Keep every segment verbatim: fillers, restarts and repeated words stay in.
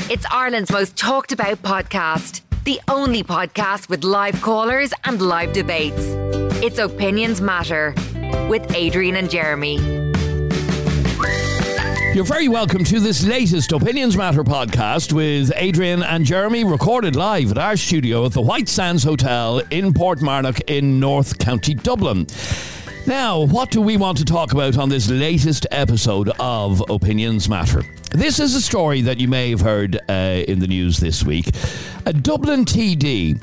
It's Ireland's most talked about podcast. The only podcast with live callers and live debates. It's Opinions Matter with Adrian and Jeremy. You're very welcome to this latest Opinions Matter podcast with Adrian and Jeremy, recorded live at our studio at the White Sands Hotel in Portmarnock in North County Dublin. Now, what do we want to talk about on this latest episode of Opinions Matter? This is a story that you may have heard uh, in the news this week. A Dublin T D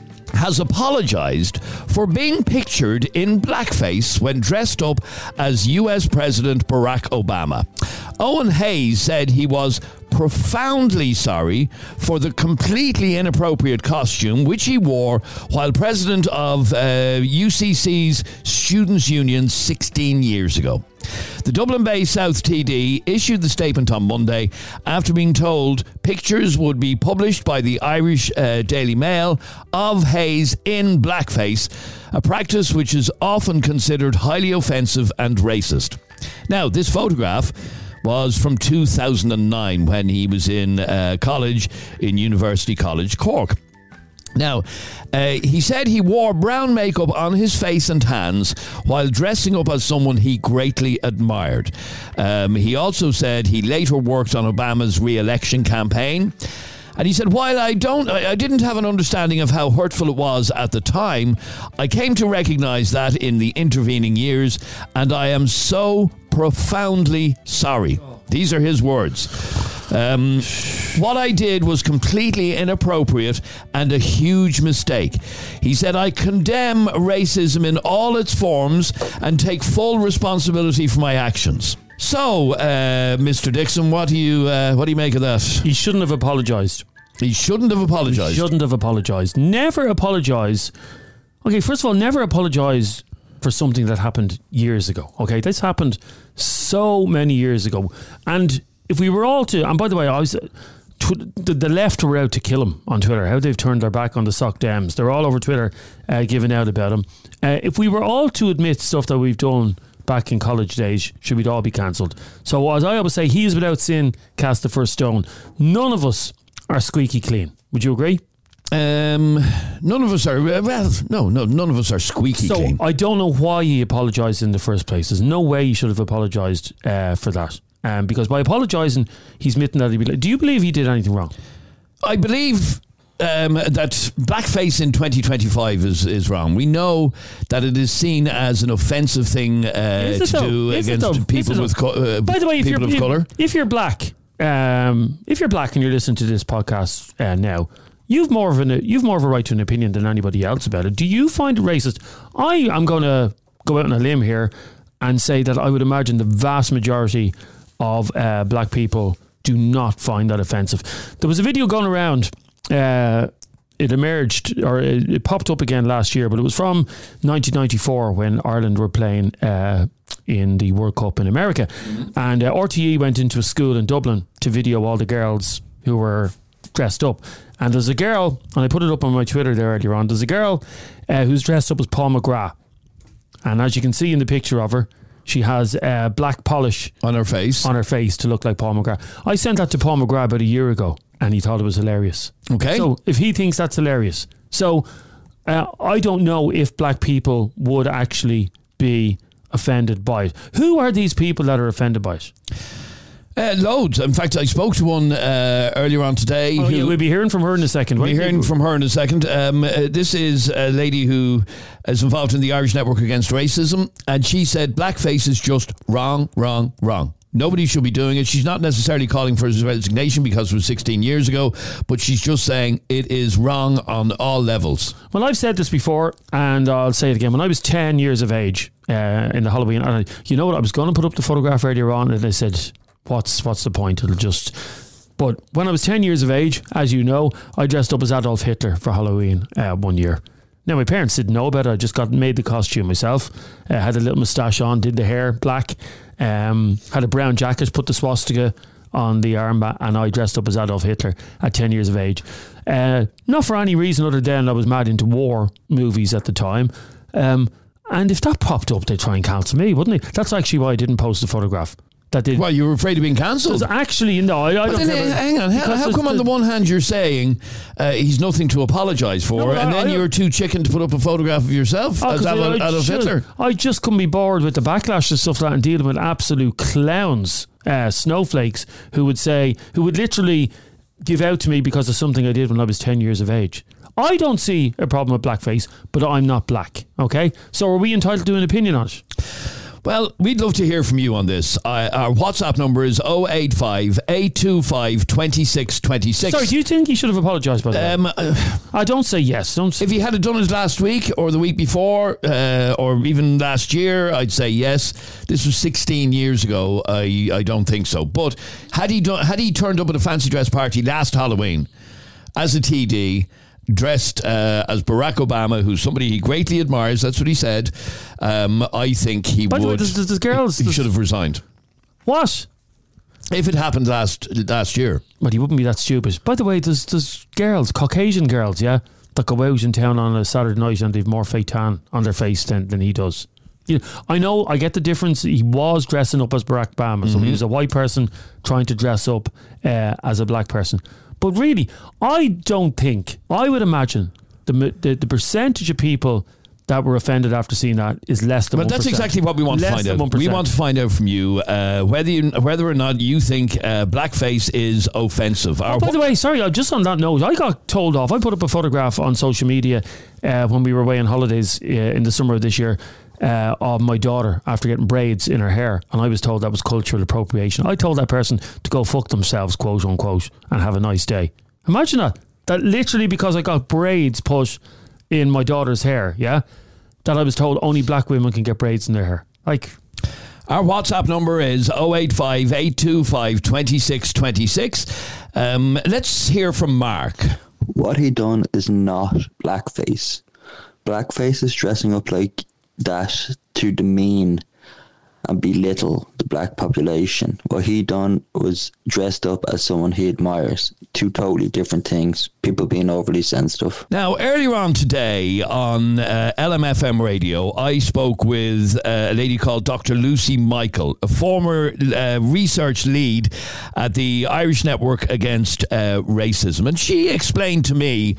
has apologised for being pictured in blackface when dressed up as U S President Barack Obama. Owen Hayes said he was profoundly sorry for the completely inappropriate costume which he wore while president of uh, U C C's Students' Union sixteen years ago. The Dublin-based South T D issued the statement on Monday after being told pictures would be published by the Irish uh, Daily Mail of Hayes in blackface, a practice which is often considered highly offensive and racist. Now, this photograph was from two thousand nine when he was in uh, college in University College Cork. Now, uh, he said he wore brown makeup on his face and hands while dressing up as someone he greatly admired. Um, he also said he later worked on Obama's re-election campaign. And he said, while I don't, I didn't have an understanding of how hurtful it was at the time, I came to recognise that in the intervening years, and I am so profoundly sorry. These are his words. Um, what I did was completely inappropriate and a huge mistake. He said, I condemn racism in all its forms and take full responsibility for my actions. So, uh, Mister Dixon, what do you uh, what do you make of that? He shouldn't have apologised. He shouldn't have apologised. He shouldn't have apologised. Never apologise. Okay, first of all, never apologise for something that happened years ago. Okay, this happened so many years ago. And if we were all to, and by the way, I was, tw- the, the left were out to kill him on Twitter. How they've turned their back on the Sock Dems. They're all over Twitter uh, giving out about him. Uh, if we were all to admit stuff that we've done back in college days, should we all be cancelled? So as I always say, he is without sin cast the first stone. None of us are squeaky clean. Would you agree? Um, none of us are, well, no, no, none of us are squeaky so clean. So I don't know why he apologised in the first place. There's no way he should have apologised uh, for that. Um, because by apologising, he's admitting that he... Be- Do you believe he did anything wrong? I believe um, that blackface in twenty twenty-five is, is wrong. We know that it is seen as an offensive thing uh, to though? do Is against people with co- uh, By the way, if people you're, of colour. If, if you're black, um, if you're black and you're listening to this podcast uh, now, you've more of an you've more of a right to an opinion than anybody else about it. Do you find it racist? I am going to go out on a limb here and say that I would imagine the vast majority of uh, black people do not find that offensive. There was a video going around. Uh, it emerged, or it, it popped up again last year, but it was from nineteen ninety-four when Ireland were playing uh, in the World Cup in America. Mm-hmm. And uh, R T E went into a school in Dublin to video all the girls who were dressed up. And there's a girl, and I put it up on my Twitter there earlier on, there's a girl uh, who's dressed up as Paul McGrath. And as you can see in the picture of her, she has uh, black polish on her face on her face to look like Paul McGrath. I sent that to Paul McGrath about a year ago, and he thought it was hilarious. Okay. So if he thinks that's hilarious, so uh, I don't know if black people would actually be offended by it. Who are these people that are offended by it? Uh, loads. In fact, I spoke to one uh, earlier on today. Oh, who, yeah, we'll be hearing from her in a second. We'll be hearing from her in a second. Um, uh, this is a lady who is involved in the Irish Network Against Racism, and she said blackface is just wrong, wrong, wrong. Nobody should be doing it. She's not necessarily calling for his resignation because it was sixteen years ago, but she's just saying it is wrong on all levels. Well, I've said this before, and I'll say it again. When I was ten years of age uh, in the Halloween, and I, you know what, I was going to put up the photograph earlier on, and they said, What's what's the point? It'll just... But when I was ten years of age, as you know, I dressed up as Adolf Hitler for Halloween uh, one year. Now, my parents didn't know about it. I just got made the costume myself. Uh, had a little moustache on, did the hair black, um, had a brown jacket, put the swastika on the armband, and I dressed up as Adolf Hitler at ten years of age. Uh, not for any reason other than I was mad into war movies at the time. Um, and if that popped up, they'd try and cancel me, wouldn't they? That's actually why I didn't post the photograph. that did. Well, you were afraid of being cancelled. Actually, no, I, I don't then, care. hang on, how, how come on the one hand you're saying uh, he's nothing to apologise for, No, and I, then I, you're too chicken to put up a photograph of yourself oh, as Adolf, I, I Adolf just, Hitler? I just couldn't be bored with the backlash and stuff like that and dealing with absolute clowns, uh, snowflakes, who would say, who would literally give out to me because of something I did when I was ten years of age. I don't see a problem with blackface, but I'm not black, okay? So are we entitled to an opinion on it? Well, we'd love to hear from you on this. Uh, our WhatsApp number is oh eight five, eight two five, two six two six. Sorry, do you think he should have apologised, by the way? Um, uh, I don't say yes. Don't say if he had done it last week or the week before uh, or even last year, I'd say yes. This was sixteen years ago. I I don't think so. But had he done, had he turned up at a fancy dress party last Halloween as a T D, dressed uh, as Barack Obama, who's somebody he greatly admires, that's what he said, um, I think he By would. the way, there's, there's girls. He, he there's- should have resigned. What? If it happened last last year. Well, he wouldn't be that stupid. By the way, there's there's girls, Caucasian girls, yeah, that go out in town on a Saturday night and they've more fake tan on their face than, than he does. You know, I know, I get the difference. He was dressing up as Barack Obama, so Mm-hmm. he was a white person trying to dress up uh, as a black person. But really, I don't think, I would imagine the, the the percentage of people that were offended after seeing that is less than But one percent. that's exactly what we want Less to find than out. one percent. We want to find out from you uh, whether you, whether or not you think uh, blackface is offensive. Our Oh, by the way, sorry, uh, just on that note, I got told off. I put up a photograph on social media uh, when we were away on holidays uh, in the summer of this year uh, of my daughter after getting braids in her hair, and I was told that was cultural appropriation. I told that person to go fuck themselves, quote unquote, and have a nice day. Imagine that. That literally because I got braids put in my daughter's hair, yeah, that I was told only black women can get braids in their hair. Like, Our WhatsApp number is oh eight five, eight two five, two six two six. Um, let's hear from Mark. What he done is not blackface. Blackface is dressing up like that to demean and belittle the black population. What he done was dressed up as someone he admires. Two totally different things. People being overly sensitive. Now, earlier on today on uh, L M F M radio, I spoke with uh, a lady called Doctor Lucy Michael, a former uh, research lead at the Irish Network Against uh, Racism. And she explained to me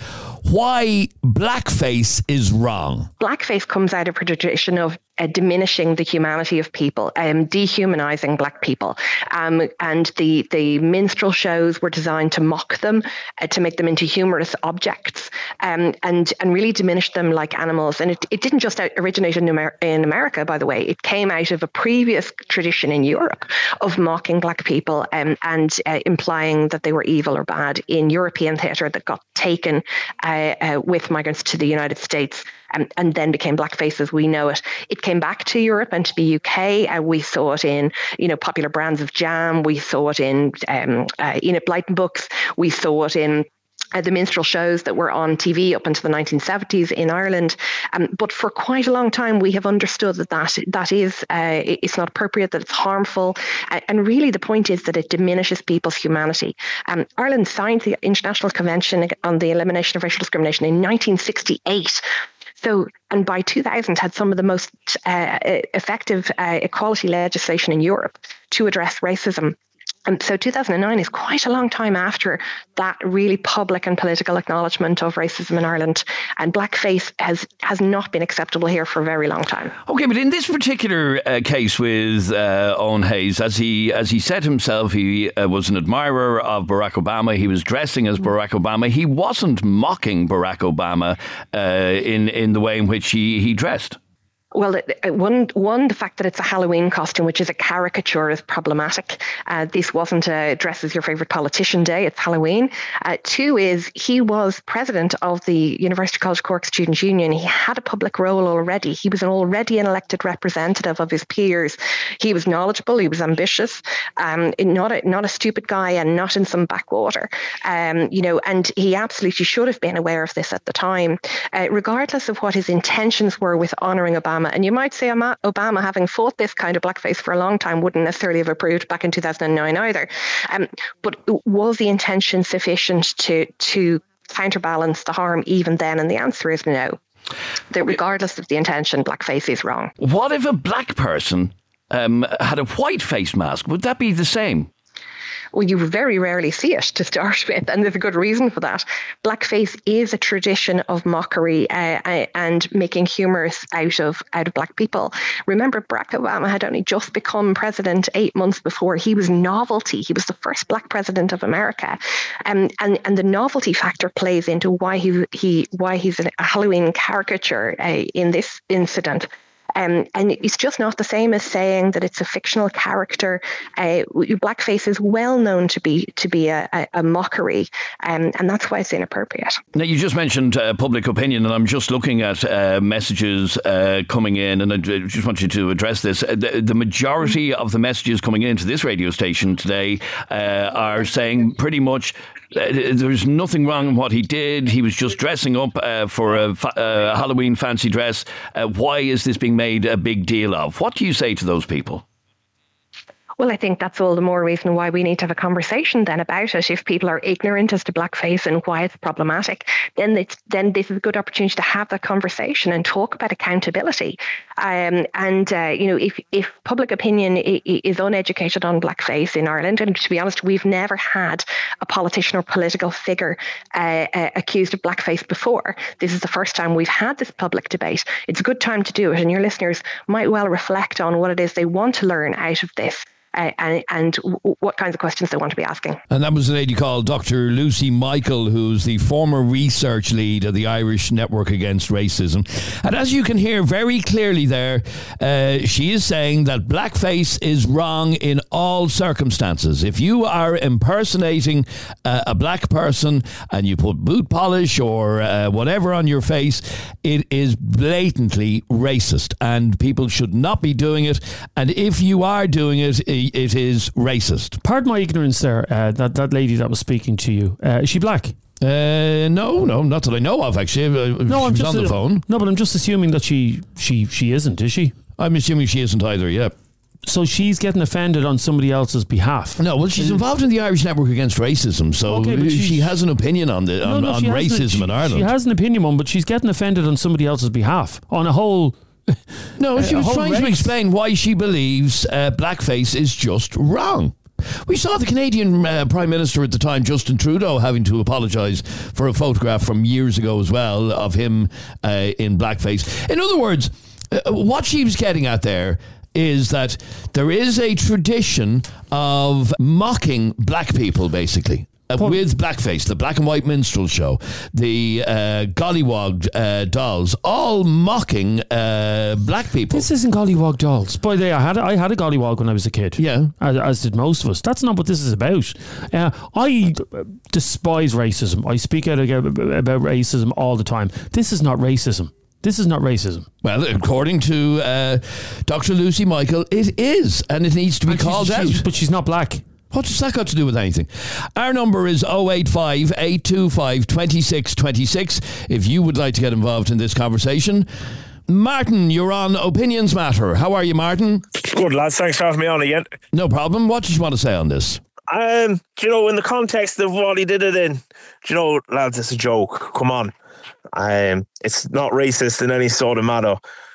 why blackface is wrong. Blackface comes out of a tradition of uh, diminishing the humanity of people, um, dehumanizing black people. Um, and the, the minstrel shows were designed to mock them, uh, to make them into humorous objects, um, and, and really diminish them like animals. And it, it didn't just originate in, Amer- in America, by the way. It came out of a previous tradition in Europe of mocking black people um, and uh, implying that they were evil or bad in European theatre that got taken uh, uh, with migrants to the United States. Um, and then became blackface as we know it. It came back to Europe and to the U K. Uh, we saw it in, you know, popular brands of jam. We saw it in um, uh, Enid Blyton books. We saw it in Uh, the minstrel shows that were on T V up until the nineteen seventies in Ireland. Um, but for quite a long time, we have understood that that, that is, uh, it's not appropriate, that it's harmful. Uh, and really the point is that it diminishes people's humanity. Um, Ireland signed the International Convention on the Elimination of Racial Discrimination in nineteen sixty-eight. So, and by two thousand had some of the most uh, effective uh, equality legislation in Europe to address racism. And so two thousand nine is quite a long time after that really public and political acknowledgement of racism in Ireland. And blackface has, has not been acceptable here for a very long time. Okay, but in this particular uh, case with uh, Owen Hayes, as he as he said himself, he uh, was an admirer of Barack Obama. He was dressing as Barack Obama. He wasn't mocking Barack Obama uh, in in the way in which he, he dressed. Well, one, one, the fact that it's a Halloween costume, which is a caricature, is problematic. Uh, this wasn't a dress as your favourite politician day, it's Halloween. Uh, two is he was president of the University College Cork Students' Union. He had a public role already. He was an already an elected representative of his peers. He was knowledgeable, he was ambitious, um, not, a, not a stupid guy and not in some backwater. Um, you know, and he absolutely should have been aware of this at the time, uh, regardless of what his intentions were with honouring Obama. And you might say Obama, having fought this kind of blackface for a long time, wouldn't necessarily have approved back in two thousand nine either. Um, but was the intention sufficient to to counterbalance the harm even then? And the answer is no. That regardless of the intention, blackface is wrong. What if a black person um, had a white face mask, would that be the same? Well, you very rarely see it to start with, and there's a good reason for that. Blackface is a tradition of mockery uh, and making humours out of out of black people. Remember, Barack Obama had only just become president eight months before. He was novelty. He was the first black president of America, um, and and the novelty factor plays into why he he why he's a Halloween caricature uh, in this incident. Um, and it's just not the same as saying that it's a fictional character. Uh, blackface is well known to be to be a, a, a mockery, um, and that's why it's inappropriate. Now, you just mentioned uh, public opinion, and I'm just looking at uh, messages uh, coming in, and I just want you to address this. Uh, the, the majority of the messages coming into this radio station today uh, are saying pretty much Uh, there's nothing wrong in what he did. He was just dressing up uh, for a, fa- a Halloween fancy dress. Uh, why is this being made a big deal of? What do you say to those people? Well, I think that's all the more reason why we need to have a conversation then about it. If people are ignorant as to blackface and why it's problematic, then it's, then this is a good opportunity to have that conversation and talk about accountability. Um, and, uh, you know, if, if public opinion is uneducated on blackface in Ireland, and to be honest, we've never had a politician or political figure uh, uh, accused of blackface before. This is the first time we've had this public debate. It's a good time to do it, and your listeners might well reflect on what it is they want to learn out of this. Uh, and, and w- what kinds of questions they want to be asking. And that was a lady called Doctor Lucy Michael, who's the former research lead of the Irish Network Against Racism. And as you can hear very clearly there, uh, she is saying that blackface is wrong in all circumstances. If you are impersonating uh, a black person and you put boot polish or uh, whatever on your face, it is blatantly racist, and people should not be doing it. And if you are doing it, it is racist. Pardon my ignorance there, uh, that, that lady that was speaking to you. Uh, is she black? Uh, no, no, not that I know of, actually. Uh, no, she I'm was just on the uh, phone. No, but I'm just assuming that she, she, she isn't, is she? I'm assuming she isn't either, yeah. So she's getting offended on somebody else's behalf. No, well, she's involved in the Irish Network Against Racism, so okay, she has an opinion on the on, no, no, on racism she, in Ireland. She has an opinion on, but she's getting offended on somebody else's behalf on a whole. No, she was trying race. to explain why she believes uh, blackface is just wrong. We saw the Canadian uh, Prime Minister at the time, Justin Trudeau, having to apologise for a photograph from years ago as well of him uh, in blackface. In other words, uh, what she was getting at there is that there is a tradition of mocking black people, basically. Uh, with blackface, the black and white minstrel show, the uh, Gollywog uh, dolls, all mocking uh, black people. This isn't Gollywog dolls. By the way, I had I had a Gollywog when I was a kid. Yeah, as, as did most of us. That's not what this is about. Uh, I despise racism. I speak out about racism all the time. This is not racism. This is not racism. Well, according to uh, Doctor Lucy Michael, it is, and it needs to be and called she's, out. She's, but she's not black. What does that got to do with anything? Our number is oh eight five, eight two five, two six two six if you would like to get involved in this conversation. Martin, you're on Opinions Matter. How are you, Martin? Good, lads. Thanks for having me on again. No problem. What did you want to say on this? Um, do you know, in the context of what he did it in, do you know, lads, it's a joke. Come on. Um, it's not racist in any sort of matter.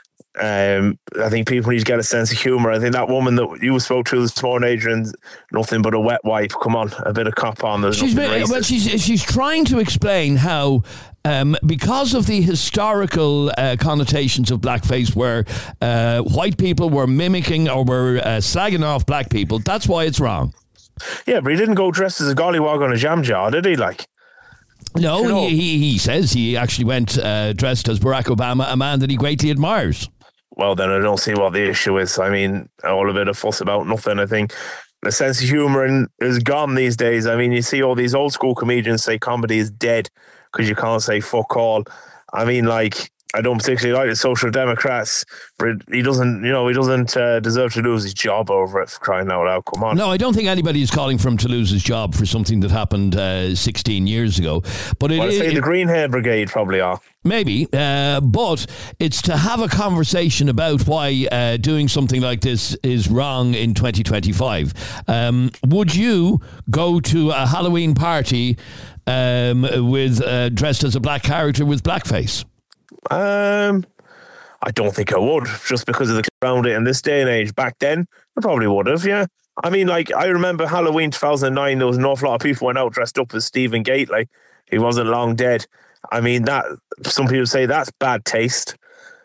Um, I think people need to get a sense of humour. I think that woman that you spoke to this morning, Adrian, nothing but a wet wipe. Come on, a bit of cop on. There's she's nothing been, racist. well, she's she's trying to explain how. Um, because of the historical uh, connotations of blackface, where uh, white people were mimicking or were uh, slagging off black people, that's why it's wrong. Yeah, but he didn't go dressed as a gollywog on a jam jar, did he? Like, no, you know, he, he he says he actually went uh, dressed as Barack Obama, a man that he greatly admires. Well, then I don't see what the issue is. I mean, all a bit of fuss about nothing. I think the sense of humour is gone these days. I mean, you see all these old school comedians say comedy is dead because you can't say fuck all. I mean, like, I don't particularly like the Social Democrats, but he doesn't, you know, he doesn't uh, deserve to lose his job over it, for crying out loud. Come on. No, I don't think anybody is calling for him to lose his job for something that happened uh, sixteen years ago. But it, well, I say it, the Green Hair Brigade probably are. Maybe, uh, but it's to have a conversation about why uh, doing something like this is wrong in twenty twenty-five. Um, would you go to a Halloween party um, with uh, dressed as a black character with blackface? Um, I don't think I would, just because of the around it in this day and age. Back then, I probably would have, yeah. I mean, like, I remember Halloween two thousand nine, there was an awful lot of people went out dressed up as Stephen Gately. He wasn't long dead. I mean, that some people say that's bad taste.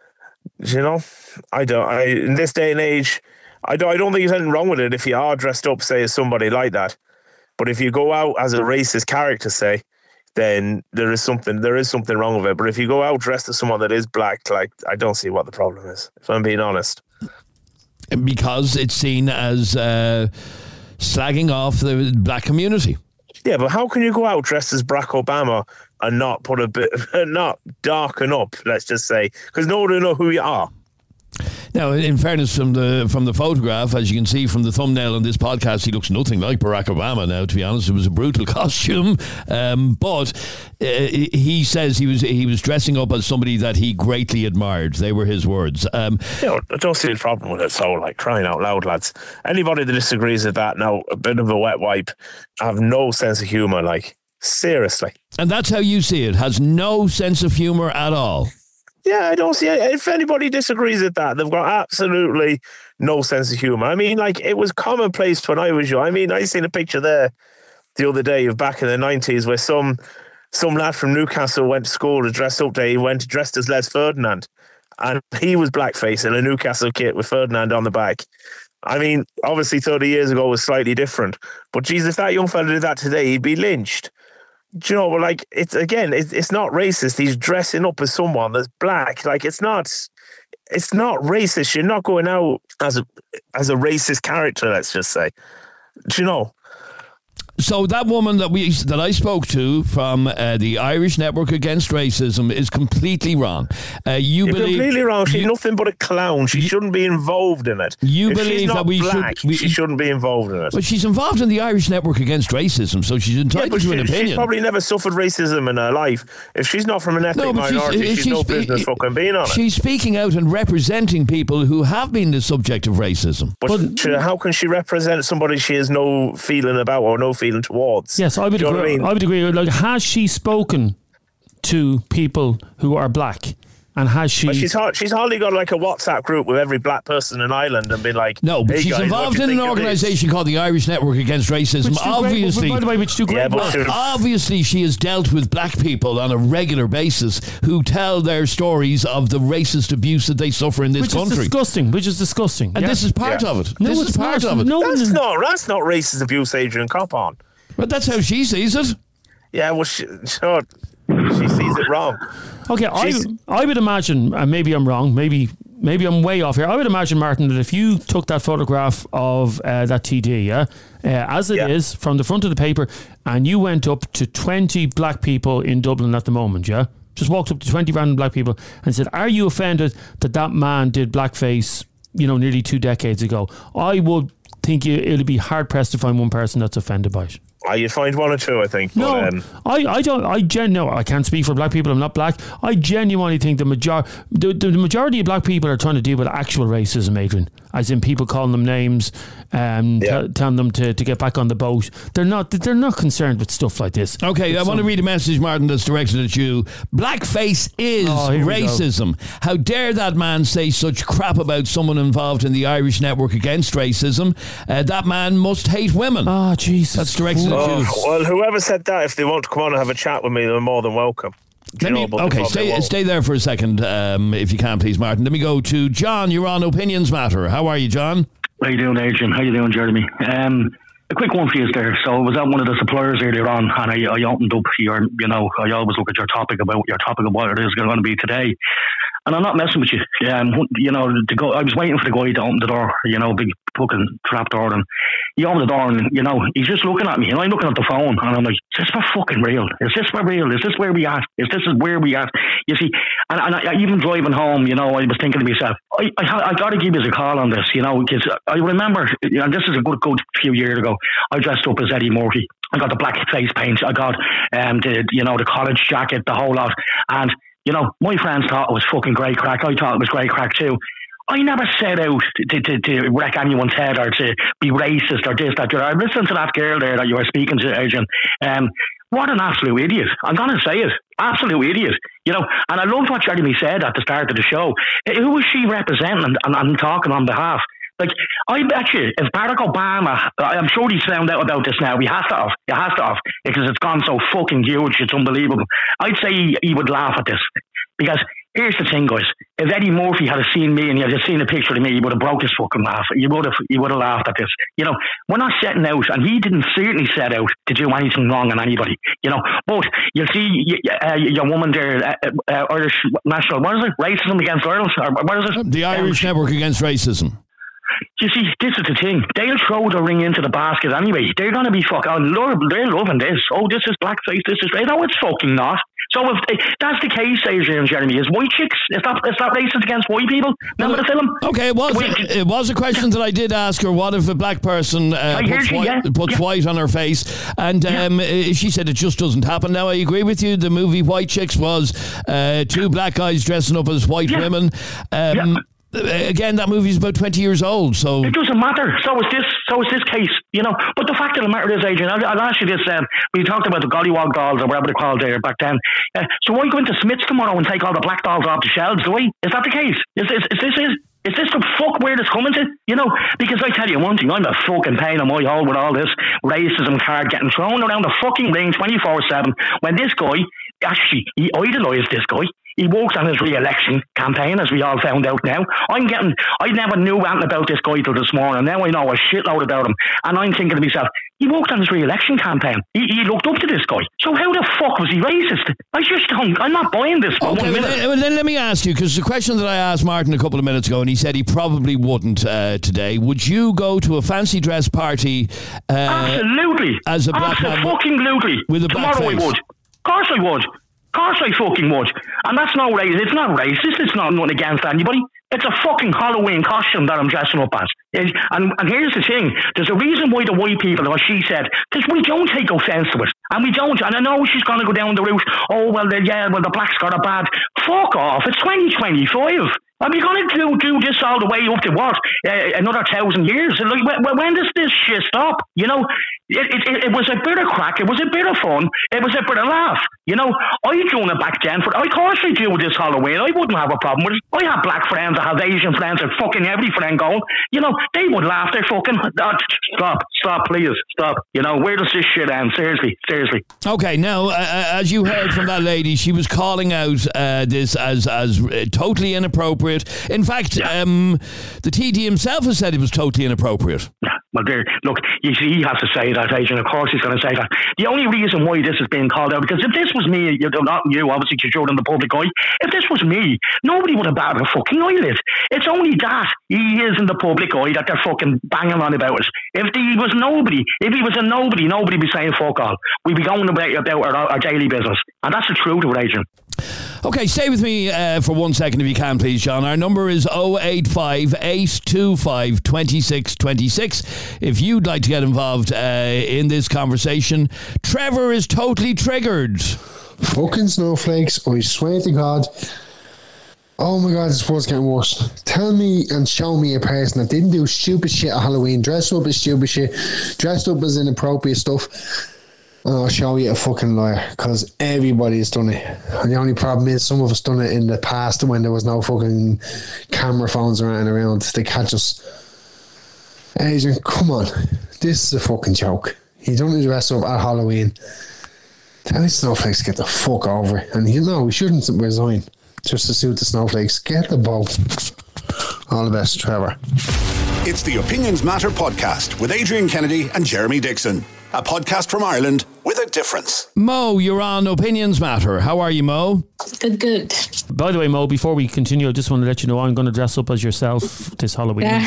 You know, I don't, I, in this day and age, I don't, I don't think there's anything wrong with it if you are dressed up, say, as somebody like that. But if you go out as a racist character, say, then there is something there is something wrong with it. But if you go out dressed as someone that is black, like, I don't see what the problem is, if I'm being honest. Because it's seen as uh, slagging off the black community. Yeah, but how can you go out dressed as Barack Obama and not put a bit, not darken up, let's just say, because no one will know who you are. Now, in fairness, from the from the photograph, as you can see from the thumbnail on this podcast, he looks nothing like Barack Obama now, to be honest. It was a brutal costume. Um, but uh, he says he was he was dressing up as somebody that he greatly admired. They were his words. Um, you know, I don't see a problem with it. So, like, crying out loud, lads. Anybody that disagrees with that, now, a bit of a wet wipe, have no sense of humour, like, seriously. And that's how you see it. Has no sense of humour at all. Yeah, I don't see it. If anybody disagrees with that, they've got absolutely no sense of humour. I mean, like, it was commonplace when I was young. I mean, I seen a picture there the other day of back in the nineties where some some lad from Newcastle went to school to dress up there. He went dressed as Les Ferdinand, and he was blackface in a Newcastle kit with Ferdinand on the back. I mean, obviously thirty years ago was slightly different, but geez, if that young fella did that today, he'd be lynched. Do you know, like, it's again, it's, it's not racist. He's dressing up as someone that's black. Like, it's not, it's not racist. You're not going out as a as a racist character, let's just say. Do you know? So that woman that we that I spoke to from uh, the Irish Network Against Racism is completely wrong. Uh, you You're believe completely wrong. She's you, nothing but a clown. She you, shouldn't be involved in it. You if believe she's not that we black, should? We, she shouldn't be involved in it. But she's involved in the Irish Network Against Racism, so she's entitled yeah, to she, an opinion. She's probably never suffered racism in her life. If she's not from an ethnic no, minority, she's, she's, she's no business spe- fucking being on it. She's speaking out and representing people who have been the subject of racism. But, but she, how can she represent somebody she has no feeling about or no feeling towards? Yes, I would agree. I, mean? I would agree. Like, has she spoken to people who are black? And has she... But she's, she's hardly got like a WhatsApp group with every black person in Ireland and been like... No, but hey she's guys, involved in an organisation called the Irish Network Against Racism. Obviously, great, by the way, which do great yeah, work. Obviously, she has dealt with black people on a regular basis who tell their stories of the racist abuse that they suffer in this which country. Which is disgusting, which is disgusting. And yeah. this is part yeah. of it. No, this it's is part not. of it. No, that's, no. not, that's not racist abuse, Adrian. Cop on. But that's how she sees it. Yeah, well, she, sure, she sees it wrong. Okay, I, I would imagine, and maybe I'm wrong, maybe maybe I'm way off here. I would imagine, Martin, that if you took that photograph of uh, that T D, yeah, uh, as it yeah. is, from the front of the paper, and you went up to twenty black people in Dublin at the moment, yeah, just walked up to twenty random black people and said, are you offended that that man did blackface, you know, nearly two decades ago? I would think you, it'll be hard pressed to find one person that's offended by it. Oh, you'd find one or two, I think. No, but, um, I, I don't. I gen. No, I can't speak for black people. I'm not black. I genuinely think the major, the, the majority of black people are trying to deal with actual racism, Adrian. As in people calling them names, um, yeah. t- telling them to, to get back on the boat. They're not. They're not concerned with stuff like this. Okay, it's I want to read a message, Martin, that's directed at you. Blackface is oh, racism. How dare that man say such crap about someone involved in the Irish Network Against Racism? Uh, that man must hate women. Oh, Jesus. That's directed oh, at you. Well, whoever said that, if they want to come on and have a chat with me, they're more than welcome. Let me, okay, stay stay there for a second, um, if you can, please, Martin. Let me go to John. You're on Opinions Matter. How are you, John? How you doing, Adrian? How you doing, Jeremy? Um, a quick one for you there. So I was at one of the suppliers earlier on, and I, I opened up your, you know, I always look at your topic about your topic of what it is going to be today. And I'm not messing with you. Um, you know, to go, I was waiting for the guy to open the door, you know, big fucking trap door, and he opened the door, and, you know, he's just looking at me, and I'm looking at the phone, and I'm like, is this for fucking real? Is this for real? Is this where we at? Is this is where we at? You see, and, and I, even driving home, you know, I was thinking to myself, I, I, I got to give you a call on this, you know, because I remember, and this is a good, good few years ago, I dressed up as Eddie Murphy. I got the black face paint. I got, um, the, you know, the college jacket, the whole lot, and you know, my friends thought it was fucking great crack. I thought it was great crack too. I never set out to, to, to wreck anyone's head or to be racist or this, that, that. I listened to that girl there that you were speaking to, Adrian. Um, what an absolute idiot. I'm going to say it. Absolute idiot. You know, and I loved what Jeremy said at the start of the show. Who was she representing and, and, and talking on behalf? Like, I bet you, if Barack Obama, I'm sure he's found out about this now, he has to have, he has to have, because it's gone so fucking huge, it's unbelievable. I'd say he, he would laugh at this. Because here's the thing, guys. If Eddie Murphy had seen me and he had just seen a picture of me, he would have broke his fucking laugh. He would have, he would have laughed at this. You know, we're not setting out, and he didn't certainly set out to do anything wrong on anybody. You know, but you'll see uh, your woman there, uh, uh, Irish National, what is it? Racism Against Ireland? Or what is it? The Irish um, Network Against Racism. You see, this is the thing. They'll throw the ring into the basket anyway. They're going to be fucking, oh, they're loving this. Oh, this is blackface, this is, no, it's fucking not. So if they, that's the case, Adrian and Jeremy, is white chicks, is that, is that racist against white people? Remember well, the film? Okay, it was, it, it was a question that I did ask her. What if a black person uh, puts, you, white, yeah, puts yeah. white on her face? And um, yeah. she said it just doesn't happen. Now, I agree with you. The movie White Chicks was uh, two black guys dressing up as white yeah. women. Um, yeah. Again, that movie's about twenty years old, so it doesn't matter. So is this. So is this case, you know. But the fact of the matter is, Adrian, I'll, I'll ask you this: um, we talked about the Gollywog dolls or whatever they're called there back then. Uh, so why go into Smith's tomorrow and take all the black dolls off the shelves? Do we? Is that the case? Is, is, is this is? Is this the fuck where it's coming to? You know, because I tell you one thing, I'm a fucking pain in my hole with all this racism card getting thrown around the fucking ring twenty-four seven when this guy, actually, he idolised this guy. He worked on his re-election campaign, as we all found out now. I'm getting, I never knew anything about this guy till this morning. Now I know a shitload about him. And I'm thinking to myself, he worked on his re-election campaign. He, he looked up to this guy. So how the fuck was he racist? I just don't, I'm not buying this for okay, one minute. Well, then, well, then let me ask you, because the question that I asked Martin a couple of minutes ago, and he said he probably wouldn't uh, today. Would you go to a fancy dress party? Uh, Absolutely. As a black man Absolutely. With a black Tomorrow face. I would. Of course I would. Of course I fucking would. And that's not racist. It's not racist. It's not nothing against anybody. It's a fucking Halloween costume that I'm dressing up as. It, and, and here's the thing. There's a reason why the white people, what she said, because we don't take offence to it. And we don't. And I know she's going to go down the route, oh, well, the, yeah, well, the blacks got it bad. Fuck off. It's twenty twenty-five. Are we going to do, do this all the way up to what? Uh, another thousand years? Like, when, when does this shit stop? You know, it, it, it was a bit of crack. It was a bit of fun. It was a bit of laugh. You know, I doing it back then. For, of course I do with this Halloween. I wouldn't have a problem with it. I have black friends. I have Asian friends. I have fucking every friend going. You know, they would laugh. They're fucking, oh, stop, stop, please, stop. You know, where does this shit end? Seriously, seriously. Okay, now, uh, as you heard from that lady, she was calling out uh, this as, as uh, totally inappropriate. In fact, yeah. um, the T D himself has said it was totally inappropriate. Yeah, well, there, look, you see, he has to say that, Adrian. Of course he's going to say that. The only reason why this is being called out, because if this was me, not you, obviously, because you're in the public eye, if this was me, nobody would have batted a fucking eyelid. It's only that he is in the public eye that they're fucking banging on about it. If he was nobody, if he was a nobody, nobody would be saying fuck all. We'd be going about, about our, our daily business. And that's the truth of it, Adrian. Okay, stay with me uh, for one second if you can, please, John. Our number is oh eight five, eight two five, two six two six. If you'd like to get involved uh, in this conversation. Trevor is totally triggered. Fucking snowflakes, I swear to God. Oh my God, this world's getting worse. Tell me and show me a person that didn't do stupid shit at Halloween, dressed up as stupid shit, dressed up as inappropriate stuff, and I'll show you a fucking liar, because everybody's done it. And the only problem is some of us done it in the past when there was no fucking camera phones around around. They catch us. Adrian, come on. This is a fucking joke. He done dress up at Halloween. Tell these snowflakes to get the fuck over it. And you know, we shouldn't resign just to suit the snowflakes. Get the boat. All the best, Trevor. It's the Opinions Matter podcast with Adrian Kennedy and Jeremy Dixon. A podcast from Ireland with a difference. Mo, you're on Opinions Matter. How are you, Mo? Good, good. By the way, Mo, before we continue, I just want to let you know I'm going to dress up as yourself this Halloween. Yeah.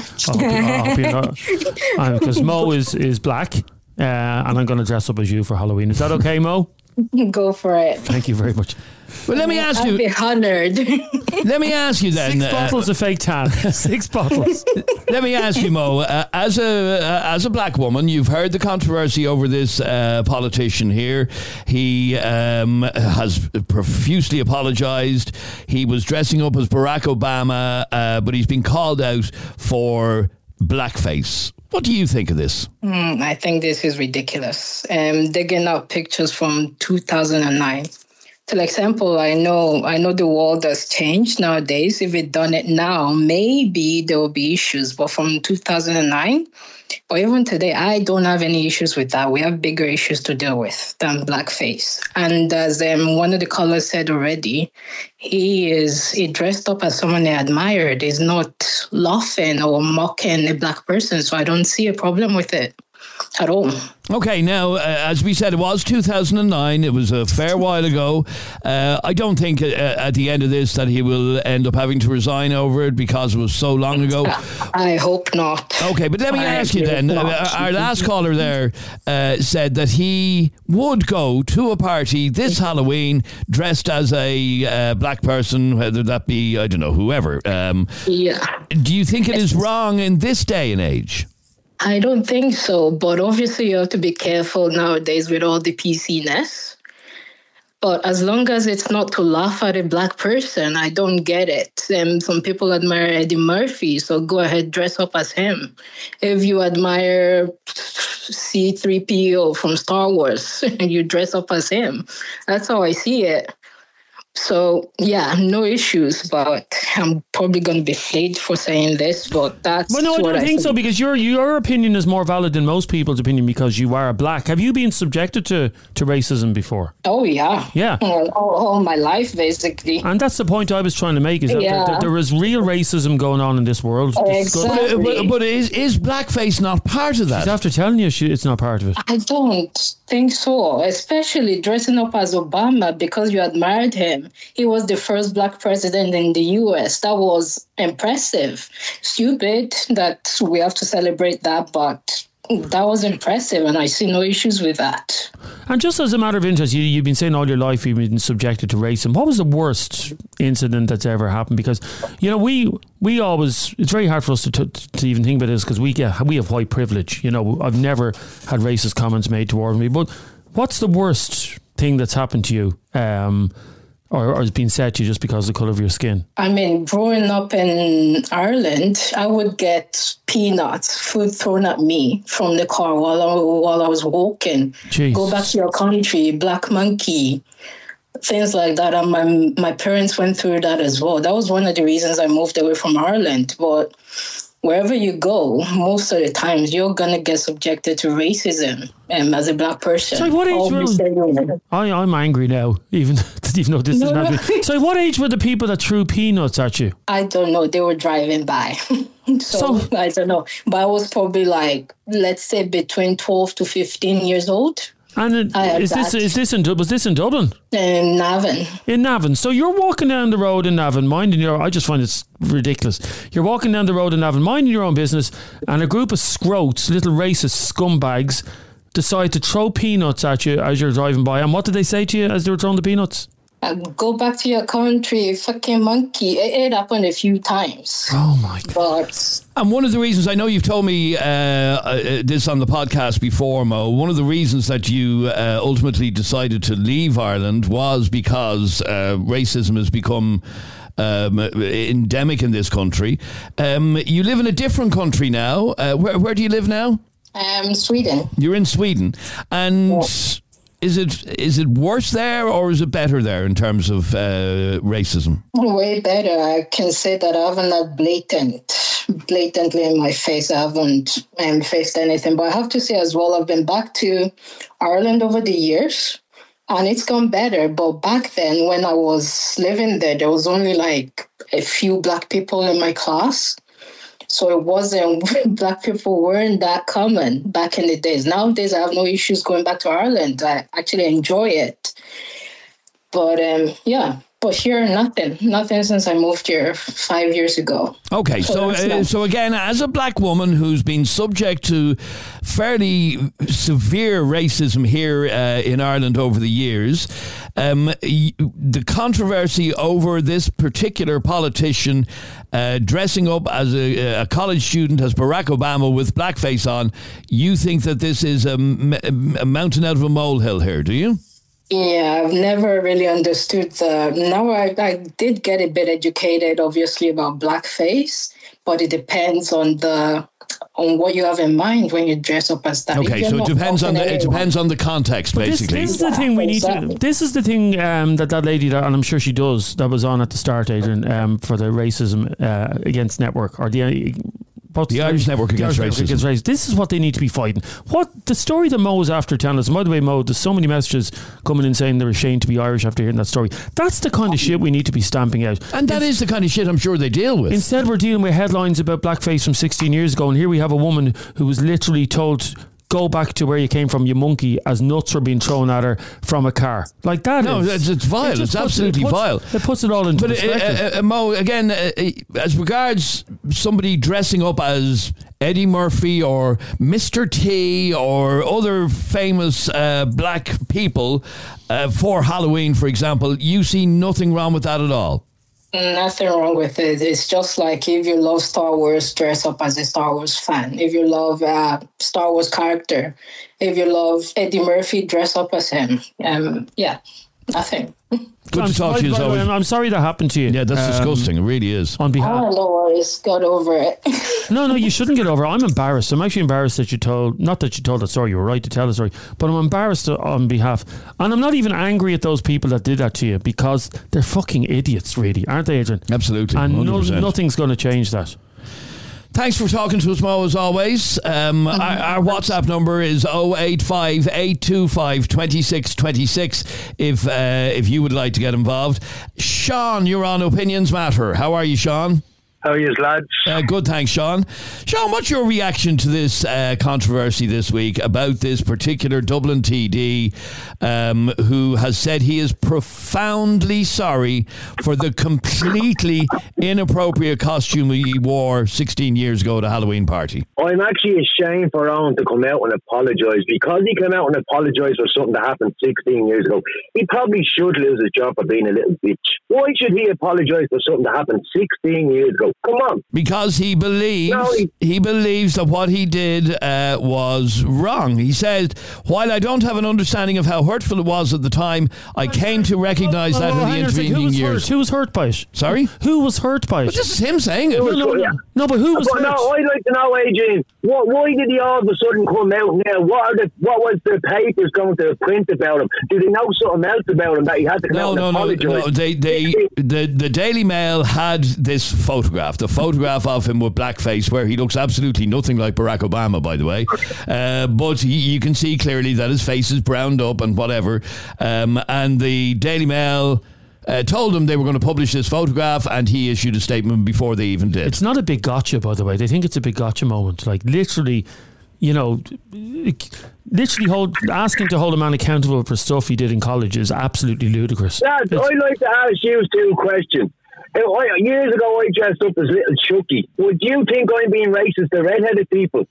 Because Mo is, is black, uh, and I'm going to dress up as you for Halloween. Is that okay, Mo? Go for it. Thank you very much. Well, let me ask I'd you. I'd be honored. Let me ask you then. Six uh, bottles of fake tan. Six bottles. Let me ask you, Mo. Uh, as a uh, as a black woman, you've heard the controversy over this uh, politician here. He um, has profusely apologised. He was dressing up as Barack Obama, uh, but he's been called out for blackface. What do you think of this? Mm, I think this is ridiculous. Um, digging up pictures from two thousand nine. For example, I know I know the world has changed nowadays. If we'd done it now, maybe there will be issues. But from two thousand nine, or even today, I don't have any issues with that. We have bigger issues to deal with than blackface. And as um, one of the callers said already, he is he dressed up as someone he admired. He's not laughing or mocking a black person. So I don't see a problem with it at all. Okay, now, uh, as we said, it was two thousand nine. It was a fair while ago. Uh, I don't think uh, at the end of this that he will end up having to resign over it because it was so long ago. I hope not. Okay, but let me I ask you then. Uh, our last caller there uh, said that he would go to a party this Halloween dressed as a uh, black person, whether that be, I don't know, whoever. Um, yeah. Do you think it is wrong in this day and age? I don't think so, but obviously you have to be careful nowadays with all the P C-ness. But as long as it's not to laugh at a black person, I don't get it. And some people admire Eddie Murphy, so go ahead, dress up as him. If you admire C three P O from Star Wars, you dress up as him. That's how I see it. So, yeah, no issues, but I'm probably going to be flayed for saying this, but that's Well, no, I what don't I think so, because your your opinion is more valid than most people's opinion because you are black. Have you been subjected to, to racism before? Oh, yeah. Yeah. All, all my life, basically. And that's the point I was trying to make, is that Yeah. there, there, there is real racism going on in this world. Exactly. But, but, but is, is blackface not part of that? She's after telling you she, it's not part of it. I don't think so, especially dressing up as Obama because you admired him. He was the first black president in the U S. That was impressive. Stupid that we have to celebrate that, but that was impressive, and I see no issues with that. And just as a matter of interest, you, you've been saying all your life you've been subjected to racism. What was the worst incident that's ever happened? Because, you know, we we always, it's very hard for us to to, to even think about this because we get we have white privilege. You know, I've never had racist comments made toward me. But what's the worst thing that's happened to you? Um, Or, or has been said to you just because of the colour of your skin? I mean, growing up in Ireland, I would get peanuts, food thrown at me from the car while I, while I was walking. Jeez. Go back to your country, black monkey, things like that. And my, my parents went through that as well. That was one of the reasons I moved away from Ireland. But wherever you go, most of the times you're going to get subjected to racism um, as a black person. So what age were, I, I'm angry now, even, even though this No, is not no. me. So what age were the people that threw peanuts at you? I don't know. They were driving by. so, So- I don't know. But I was probably like, let's say between twelve to fifteen years old. And it, I had is this that. is this in Dub- was this in Dublin? In Navan. In Navan. So you're walking down the road in Navan, minding your... I just find it's ridiculous. You're walking down the road in Navan, minding your own business, and a group of scroats, little racist scumbags, decide to throw peanuts at you as you're driving by. And what did they say to you as they were throwing the peanuts? Uh, go back to your country, fucking monkey. It, it happened a few times. Oh my God. But And one of the reasons, I know you've told me uh, uh, this on the podcast before, Mo, one of the reasons that you uh, ultimately decided to leave Ireland was because uh, racism has become um, endemic in this country. Um, you live in a different country now. Uh, where, where do you live now? um, Sweden. You're in Sweden. And... Yeah. Is it is it worse there or is it better there in terms of uh, racism? Way better. I can say that I haven't had blatant, blatantly in my face. I haven't um, faced anything. But I have to say as well, I've been back to Ireland over the years and it's gone better. But back then when I was living there, there was only like a few black people in my class. So it wasn't, black people weren't that common back in the days. Nowadays, I have no issues going back to Ireland. I actually enjoy it. But um, yeah, but here, nothing. Nothing since I moved here five years ago. Okay, so So that's uh, nice. so again, as a black woman who's been subject to fairly severe racism here uh, in Ireland over the years, um, y- the controversy over this particular politician uh, dressing up as a, a college student as Barack Obama with blackface on, you think that this is a, m- a mountain out of a molehill here, do you? Yeah, I've never really understood the... Now I, I did get a bit educated, obviously, about blackface, but it depends on the on what you have in mind when you dress up as that. Okay, so it depends on the it depends on the context, But this, basically. this is the thing we need to. This is the thing um, that that lady, that, and I'm sure she does, that was on at the start, Adrian, um, for the Racism uh, Against Network, or the uh, The Irish Network Against Irish Racism. Against Racism. This is what they need to be fighting. What the story that Mo's after telling us. And by the way, Mo, there's so many messages coming in saying they're ashamed to be Irish after hearing that story. That's the kind of shit we need to be stamping out. And that is the kind of shit I'm sure they deal with. Instead, we're dealing with headlines about blackface from sixteen years ago, and here we have a woman who was literally told, go back to where you came from, you monkey, as nuts were being thrown at her from a car. Like that no, is... it's, it's vile. It It's just puts- absolutely it puts- vile. It puts it all into But uh, perspective. uh, uh, Mo, again, uh, uh, as regards somebody dressing up as Eddie Murphy or Mister T or other famous uh, black people uh, for Halloween, for example, you see nothing wrong with that at all. Nothing wrong with it. It's just like if you love Star Wars, dress up as a Star Wars fan. If you love uh, Star Wars character, if you love Eddie Murphy, dress up as him. Um, yeah, nothing. Good I'm, to talk by- to you, by the way, Zoe. I'm, I'm sorry that happened to you. Yeah, that's Um, disgusting. It really is. On behalf... Oh, no worries. Got over it. No, no, you shouldn't get over it. I'm embarrassed. I'm actually embarrassed that you told, not that you told that story, you were right to tell the story, but I'm embarrassed on behalf. And I'm not even angry at those people that did that to you, because they're fucking idiots, really, aren't they, Adrian? Absolutely. And no, one hundred percent. nothing's going to change that. Thanks for talking to us, Mo, as always. Um, our, our WhatsApp number is oh eight five, eight two five, two six two six if, uh, if you would like to get involved. Sean, you're on Opinions Matter. How are you, Sean? How are you, lads? Uh, good, thanks, Sean. Sean, what's your reaction to this uh, controversy this week about this particular Dublin T D um, who has said he is profoundly sorry for the completely inappropriate costume he wore sixteen years ago at a Halloween party? I'm actually ashamed for Owen to come out and apologise. Because he came out and apologised for something that happened sixteen years ago, he probably should lose his job for being a little bitch. Why should he apologise for something that happened sixteen years ago? Come on. Because he believes No, he- he believes that what he did uh, was wrong. He said, while I don't have an understanding of how hurtful it was at the time, I came to recognise that Oh, in the hang on a second. Who intervening was years. hurt? Who was hurt by it? Sorry? Who was hurt by it? But this is him saying it. No, no, no, no, but who was But hurt? no, I'd like to know, Adrian, what, why did he all of a sudden come out now? What are the, what was the papers going to print about him? Did they know something else about him that he had to come No, out no, and no, apologise? no. They, they, the, the Daily Mail had this photograph, the photograph of him with blackface, where he looks absolutely nothing like Barack Obama, by the way. Uh, but he, you can see clearly that his face is browned up and whatever. Um, and the Daily Mail uh, told him they were going to publish this photograph, and he issued a statement before they even did. It's not a big gotcha, by the way. They think it's a big gotcha moment. Like, literally, you know, literally hold, asking to hold a man accountable for stuff he did in college is absolutely ludicrous. Lads, It's- I'd like to ask you two questions. Uh, I- Years ago, I dressed up as little Chucky. Would you think I'm being racist to redheaded people?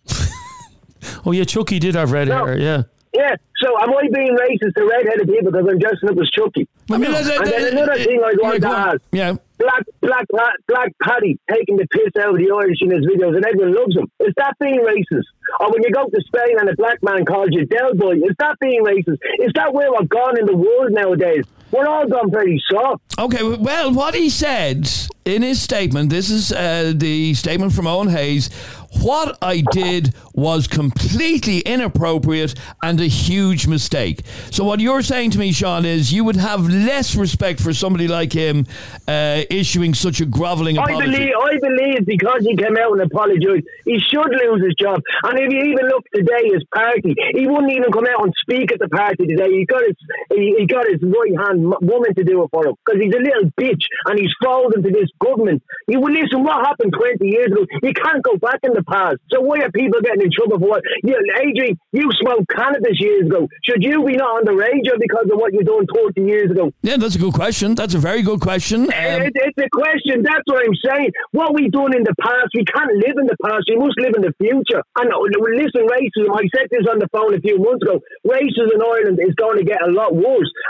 Oh, yeah, Chucky did have red No. hair, yeah. Yeah, so am I being racist to redheaded people because I'm dressing up as Chucky? I mean, that's- and that- then another that- thing I'd yeah, like go to on. ask. Yeah. Black, black, black, black Paddy taking the piss out of the Irish in his videos and everyone loves him. Is that being racist? Or when you go to Spain and a black man calls you Del Boy, is that being racist? Is that where we're gone in the world nowadays? We're all gone very soft. Okay, well, what he said in his statement, this is uh, the statement from Owen Hayes, what I did was completely inappropriate and a huge mistake. So what you're saying to me, Sean, is you would have less respect for somebody like him uh, issuing such a grovelling I apology. believe, I believe because he came out and apologised, he should lose his job. And if you even look today, his party, he wouldn't even come out and speak at the party today. He got his, he, he got his right hand woman to do it for him because he's a little bitch and he's folding to this government. You will listen. What happened twenty years ago? You can't go back in the past. So why are people getting in trouble for what? You, Adrian, you smoked cannabis years ago. Should you be not on the radio because of what you done thirty years ago? Yeah, that's a good question. That's a very good question. Um, it, it's a question. That's what I'm saying. What we done in the past, we can't live in the past. We must live in the future. And uh, listen, racism. I said this on the phone a few months ago. Racism in Ireland is going to get a lot worse.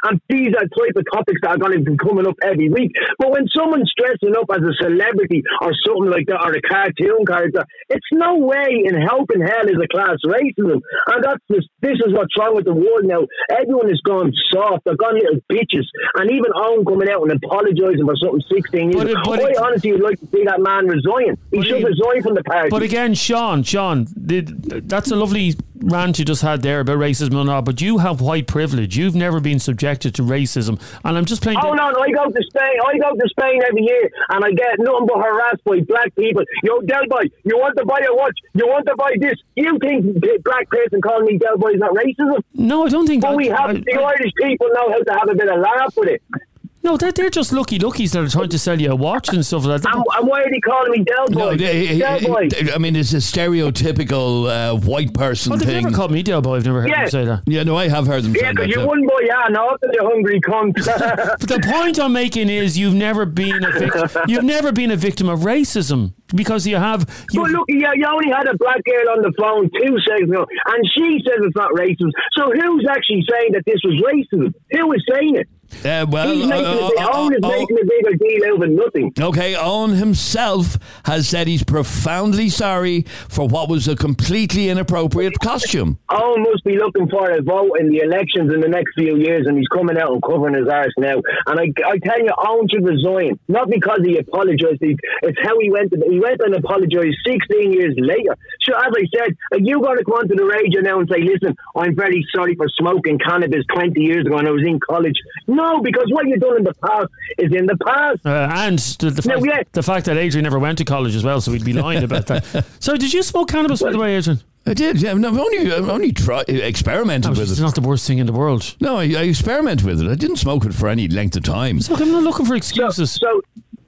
And these are type of topics that are going to be coming up every week. But when someone's dressing up as a celebrity or something like that, or a cartoon character, it's no way in hell in hell is a class racism. And that's just, this is what's wrong with the world now. Everyone has gone soft. They've gone little bitches. And even Owen coming out and apologising for something sixteen years ago. I it, honestly would like to see that man resign. He should he, resign from the party. But again, Sean, Sean, that's a lovely rant you just had there about racism and all, but you have white privilege. You've never been subjected to racism. And I'm just playing... Oh, no, no, I go to Spain. I go to Spain every year and I get nothing but harassed by black people. Yo, Del Boy, you want to buy a watch? You want to buy this? You think the black person calling me Del Boy is not racism? No, I don't think but that. we have, I, the I, Irish people know how to have a bit of laugh with it. No, they're, they're just lucky lookies that are trying to sell you a watch and stuff like that. And, and why are they calling me Del Boy? No, they, Del Boy. I mean, it's a stereotypical uh, white person well, they've thing. They've never called me Del Boy. I've never heard yeah. them say that. Yeah, no, I have heard them yeah, say that. Yeah, because you wouldn't buy yeah, no, you hungry cunt. But the point I'm making is you've never been a victim. You've never been a victim of racism. Because you have... But look, you, you only had a black girl on the phone two seconds ago, and she says it's not racism. So who's actually saying that this was racism? Who is saying it? Uh, well, He's making, uh, a, uh, Owen is uh, making a bigger deal out of nothing. Okay, Owen himself has said he's profoundly sorry for what was a completely inappropriate costume. Owen must be looking for a vote in the elections in the next few years, and he's coming out and covering his arse now. And I, I tell you, Owen should resign. Not because he apologised, it's how he went to, he went and apologised sixteen years later. So as I said, are you going to come onto the radio now and say, listen, I'm very sorry for smoking cannabis twenty years ago and I was in college? No, because what you've done in the past is in the past. Uh, and the, the, fact, now, yeah. the fact that Adrian never went to college as well, so we'd be lying about that. So did you smoke cannabis, by the way, Adrian? I did, yeah. No, I've only, I've only try, experimented no, with it's it. It's not the worst thing in the world. No, I, I experimented with it. I didn't smoke it for any length of time. So I'm not looking for excuses. So, so,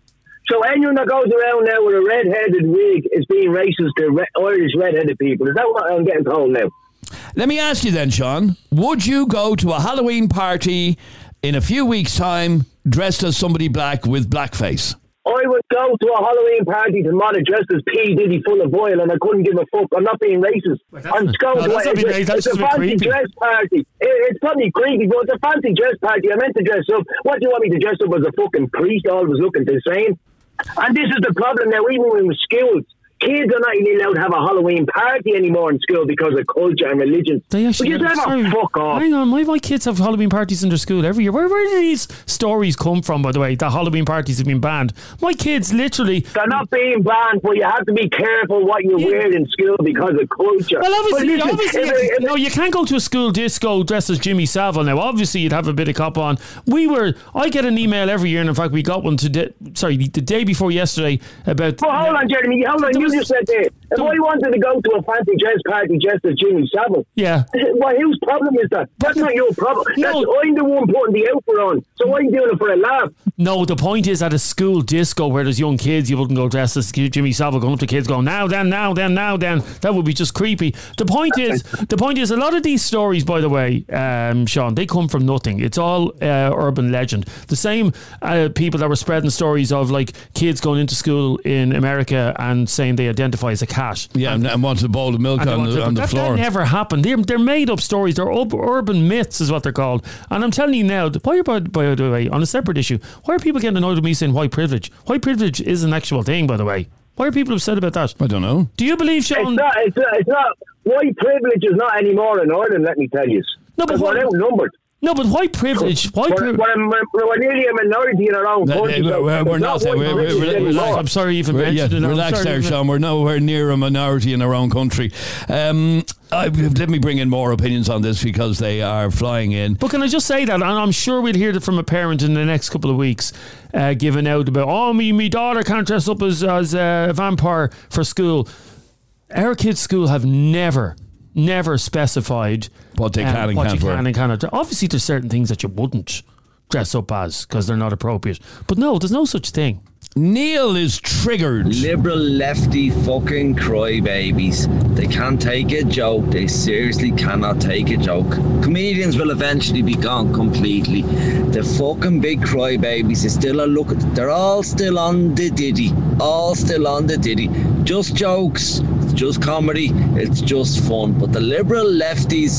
so anyone that goes around now with a red-headed wig is being racist to re- Irish red-headed people. Is that what I'm getting told now? Let me ask you then, Sean. Would you go to a Halloween party in a few weeks' time dressed as somebody black with blackface? I would go to a Halloween party tomorrow dressed as P. Diddy full of oil and I couldn't give a fuck. I'm not being racist. Well, I'm just going no, to it. It's, it's a fancy creepy. dress party. It, it's probably creepy, but it's a fancy dress party. I meant to dress up. What do you want me to dress up as a fucking priest? Always looking the same. And this is the problem now, even in schools. Kids are not even allowed to have a Halloween party anymore in school because of culture and religion. They actually Would you ever sorry, fuck off? Hang on, my, my kids have Halloween parties in their school every year. Where, where do these stories come from, by the way, that Halloween parties have been banned? My kids literally... They're not being banned, but you have to be careful what you yeah. wear in school because of culture. Well, obviously, listen, obviously if it, if no, you can't go to a school disco dressed as Jimmy Savile now. Obviously, you'd have a bit of cop on. We were... I get an email every year, and in fact, we got one today... Sorry, the, the day before yesterday about... Well, hold on, Jeremy. Hold on. You was, just said there... If I wanted to go to a fancy dress party dressed as Jimmy Savile, yeah. Well, whose problem is that? That's not your problem. No. That's, I'm the one putting the outfit on, so I'm doing it for a laugh. No, the point is at a school disco where there's young kids, you wouldn't go dressed as Jimmy Savile going up to kids going, now then, now then, now then. That would be just creepy. The point is, the point is, a lot of these stories, by the way, um, Sean, they come from nothing. It's all uh, urban legend. The same uh, people that were spreading stories of like kids going into school in America and saying they identify as a cat. Yeah, and, and wants a bowl of milk on the, on the that, floor. That never happened. They're, they're made up stories. They're ub- urban myths is what they're called. And I'm telling you now, why, by, by the way, on a separate issue, why are people getting annoyed with me saying white privilege? White privilege is an actual thing, by the way. Why are people upset about that? I don't know. Do you believe, Sean? It's not, it's not, it's not white privilege is not anymore in Ireland, let me tell you. No, but we're outnumbered. No, but white privilege. White we're, we're, we're, we're nearly a minority in our own no, country. No, we're, we're not. We're, we're, we're, relax. I'm sorry you even we're, mentioned yeah, it. Relax there, Sean. We're nowhere near a minority in our own country. Um, I, let me bring in more opinions on this because they are flying in. But can I just say that, and I'm sure we'll hear that from a parent in the next couple of weeks, uh, giving out about, oh, me, me daughter can't dress up as, as a vampire for school. Our kids' school have never... never specified what they can um, and what can't you wear. Can and cannot. Obviously, there's certain things that you wouldn't dress up as because they're not appropriate. But no, there's no such thing. Neil is triggered. Liberal lefty fucking crybabies. They can't take a joke. They seriously cannot take a joke. Comedians will eventually be gone completely. The fucking big crybabies is still a look. They're all still on the diddy. All still on the diddy. Just jokes. It's just comedy. It's just fun. But the liberal lefties,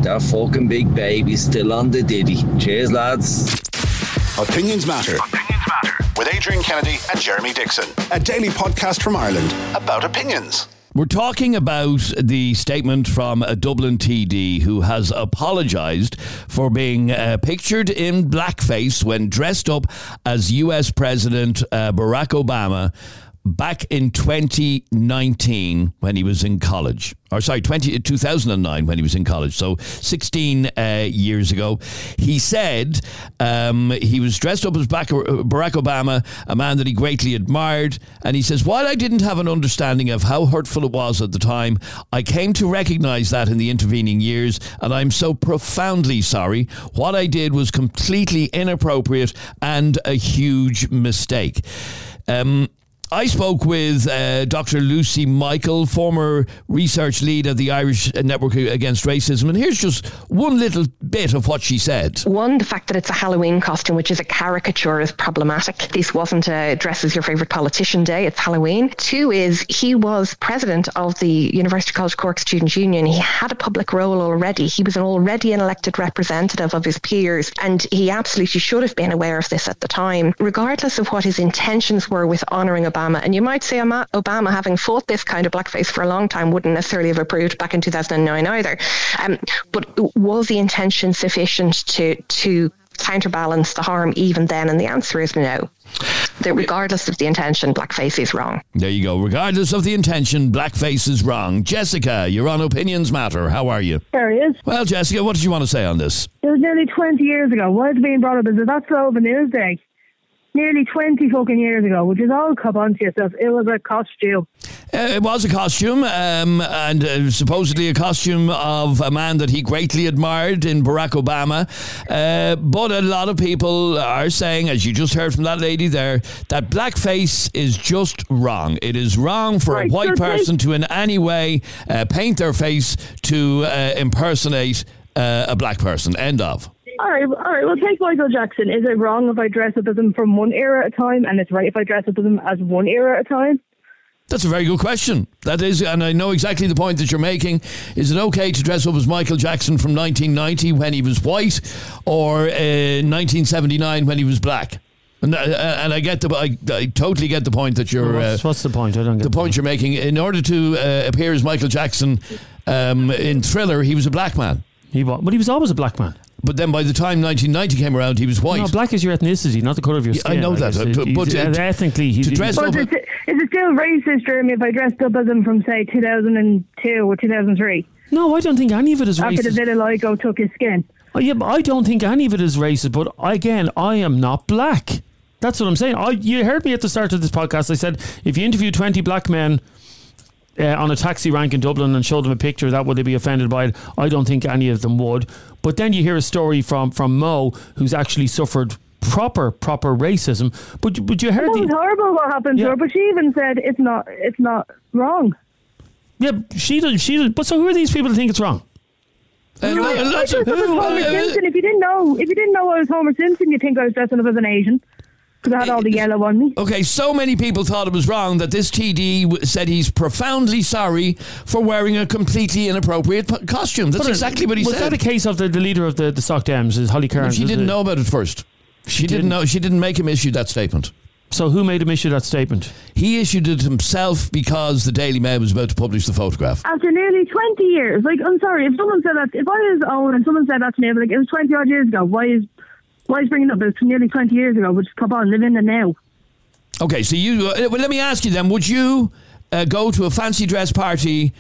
They're fucking big babies still on the diddy. Cheers, lads. Opinions Matter. Opinions Matter. With Adrian Kennedy and Jeremy Dixon. A daily podcast from Ireland about opinions. We're talking about the statement from a Dublin T D who has apologised for being uh, pictured in blackface when dressed up as U S President uh, Barack Obama back in twenty nineteen when he was in college. Or sorry, twenty, two thousand nine when he was in college. So sixteen uh, years ago. He said um, he was dressed up as Barack Obama, a man that he greatly admired. And he says, while I didn't have an understanding of how hurtful it was at the time, I came to recognise that in the intervening years. And I'm so profoundly sorry. What I did was completely inappropriate and a huge mistake. Um... I spoke with uh, Doctor Lucy Michael, former research lead at the Irish Network Against Racism, and here's just one little bit of what she said. One, the fact that it's a Halloween costume, which is a caricature, is problematic. This wasn't a dress as your favourite politician day, it's Halloween. Two is, he was president of the University College Cork Students' Union. He had a public role already. He was an already an elected representative of his peers, and he absolutely should have been aware of this at the time. Regardless of what his intentions were with honouring Obama, and you might say Obama, having fought this kind of blackface for a long time, wouldn't necessarily have approved back in two thousand nine either. Um, but was the intention sufficient to to counterbalance the harm even then? And the answer is no. That regardless of the intention, blackface is wrong. There you go. Regardless of the intention, blackface is wrong. Jessica, you're on Opinions Matter. How are you? There he is. Well, Jessica, what did you want to say on this? It was nearly twenty years ago. Why is it being brought up? Is it that slow of a news day? Nearly twenty fucking years ago, which is all cop onto yourself. It was a costume. Uh, it was a costume, um, and uh, supposedly a costume of a man that he greatly admired in Barack Obama. Uh, but a lot of people are saying, as you just heard from that lady there, that blackface is just wrong. It is wrong for right, a white so person to in any way uh, paint their face to uh, impersonate uh, a black person. End of. All right, all right. Well, take Michael Jackson. Is it wrong if I dress up as him from one era at a time, and it's right if I dress up as him as one era at a time? That's a very good question. That is, and I know exactly the point that you're making. Is it okay to dress up as Michael Jackson from nineteen ninety when he was white, or uh, nineteen seventy-nine when he was black? And, uh, and I get the, I, I totally get the point that you're. What's, uh, what's the point? I don't get the, the point, point you're making. In order to uh, appear as Michael Jackson um, in Thriller, he was a black man. He was, but he was always a black man. But then by the time nineteen ninety came around, he was white. No, black is your ethnicity, not the colour of your skin. Yeah, I know that. It, but, but uh, ethnically, he's... To dress but up... Is it, is it still racist, Jeremy, if I dressed up as him from, say, two thousand two or two thousand three? No, I don't think any of it is racist. After the vitiligo took his skin. Oh, yeah, but I don't think any of it is racist. But again, I am not black. That's what I'm saying. I, you heard me at the start of this podcast. I said, if you interview twenty black men uh, on a taxi rank in Dublin and show them a picture, that would they be offended by it? I don't think any of them would. But then you hear a story from, from Mo, who's actually suffered proper proper racism. But but you heard it was the, horrible what happened yeah. to her. But she even said it's not it's not wrong. Yeah, she did. She did. But so who are these people who think it's wrong? Uh, no, I dressed up as Homer Simpson. If you didn't know, if you didn't know I was Homer Simpson, you'd think I was dressing up as an Asian. Because I had all the yellow on me. Okay, so many people thought it was wrong that this T D w- said he's profoundly sorry for wearing a completely inappropriate p- costume. That's but exactly what he was said. Was that a case of the, the leader of the, the Soc Dems, is Holly Cairns? No, she didn't it? know about it first. She, she didn't, didn't know. She didn't make him issue that statement. So who made him issue that statement? He issued it himself because the Daily Mail was about to publish the photograph. After nearly twenty years. Like, I'm sorry, if someone said that, if I was old and someone said that to me, I'd be like, it was twenty odd years ago. Why is, why is bringing it up? It's nearly twenty years ago. We'll just come on, live in the now. Okay, so you, uh, well, let me ask you then, would you uh, go to a fancy dress party?